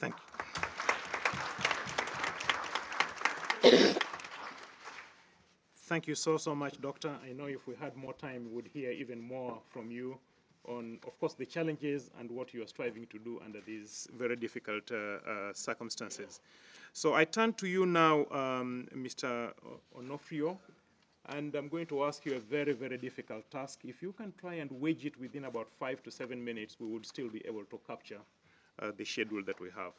Thank you. Thank you so much, Doctor. I know if we had more time, we would hear even more from you on, of course, the challenges and what you are striving to do under these very difficult circumstances. So I turn to you now, Mr. Onofrio, and I'm going to ask you a very, very difficult task. If you can try and wage it within about 5 to 7 minutes, we would still be able to capture the schedule that we have.